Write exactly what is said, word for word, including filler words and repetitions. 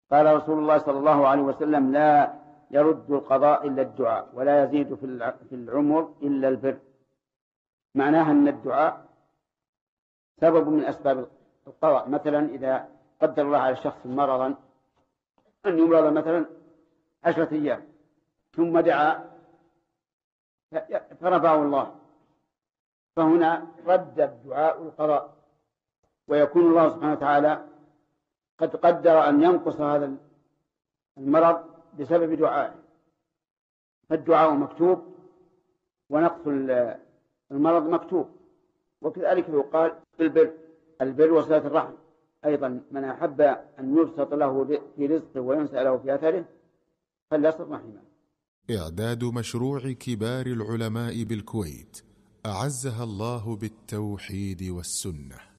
قال رسول الله صلى الله عليه وسلم: لا يرد القضاء إلا الدعاء، ولا يزيد في العمر إلا البر. معناها أن الدعاء سبب من أسباب القضاء. مثلا إذا قدر الله على الشخص مرضا، أن يمرض مثلا عشرة أيام ثم دعا فرفعه الله، فهنا رد الدعاء القضاء، ويكون الله سبحانه وتعالى قد قدر أن ينقص هذا المرض بسبب دعائه، فالدعاء مكتوب ونقص المرض مكتوب. وكذلك يقال بالبر، البر وصلة الرحم أيضا، من أحب أن يبسط له في رزقه وينسأ له في أثره فليصل رحمه. إعداد مشروع كبار العلماء بالكويت أعزها الله بالتوحيد والسنة.